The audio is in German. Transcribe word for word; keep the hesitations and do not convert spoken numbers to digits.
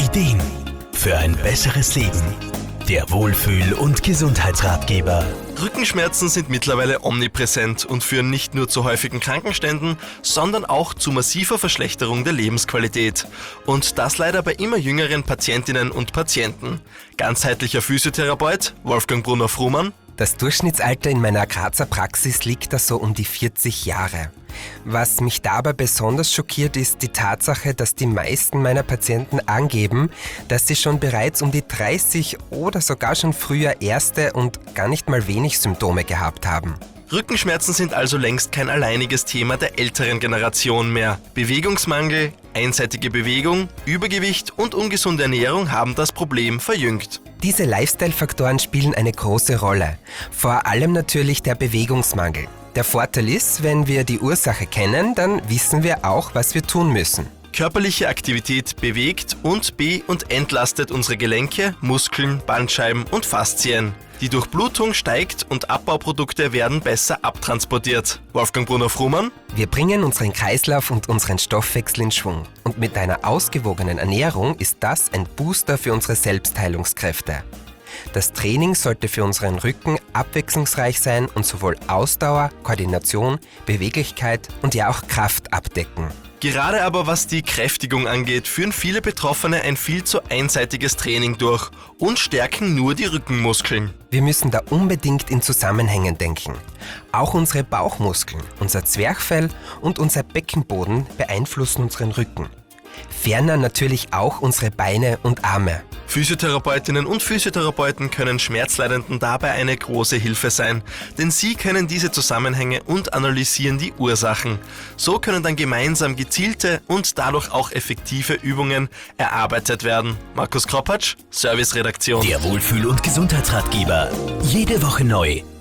Ideen für ein besseres Leben. Der Wohlfühl- und Gesundheitsratgeber. Rückenschmerzen sind mittlerweile omnipräsent und führen nicht nur zu häufigen Krankenständen, sondern auch zu massiver Verschlechterung der Lebensqualität. Und das leider bei immer jüngeren Patientinnen und Patienten. Ganzheitlicher Physiotherapeut Wolfgang Brunner-Frumann. Das Durchschnittsalter in meiner Grazer Praxis liegt da so um die vierzig Jahre. Was mich dabei besonders schockiert, ist die Tatsache, dass die meisten meiner Patienten angeben, dass sie schon bereits um die dreißig oder sogar schon früher erste und gar nicht mal wenig Symptome gehabt haben. Rückenschmerzen sind also längst kein alleiniges Thema der älteren Generation mehr. Bewegungsmangel, einseitige Bewegung, Übergewicht und ungesunde Ernährung haben das Problem verjüngt. Diese Lifestyle-Faktoren spielen eine große Rolle. Vor allem natürlich der Bewegungsmangel. Der Vorteil ist, wenn wir die Ursache kennen, dann wissen wir auch, was wir tun müssen. Körperliche Aktivität bewegt und be- und entlastet unsere Gelenke, Muskeln, Bandscheiben und Faszien. Die Durchblutung steigt und Abbauprodukte werden besser abtransportiert. Wolfgang Brunner-Frumann. Wir bringen unseren Kreislauf und unseren Stoffwechsel in Schwung. Und mit einer ausgewogenen Ernährung ist das ein Booster für unsere Selbstheilungskräfte. Das Training sollte für unseren Rücken abwechslungsreich sein und sowohl Ausdauer, Koordination, Beweglichkeit und ja auch Kraft abdecken. Gerade aber was die Kräftigung angeht, führen viele Betroffene ein viel zu einseitiges Training durch und stärken nur die Rückenmuskeln. Wir müssen da unbedingt in Zusammenhängen denken. Auch unsere Bauchmuskeln, unser Zwerchfell und unser Beckenboden beeinflussen unseren Rücken. Ferner natürlich auch unsere Beine und Arme. Physiotherapeutinnen und Physiotherapeuten können Schmerzleidenden dabei eine große Hilfe sein, denn sie kennen diese Zusammenhänge und analysieren die Ursachen. So können dann gemeinsam gezielte und dadurch auch effektive Übungen erarbeitet werden. Markus Kropatsch, Serviceredaktion. Der Wohlfühl- und Gesundheitsratgeber. Jede Woche neu.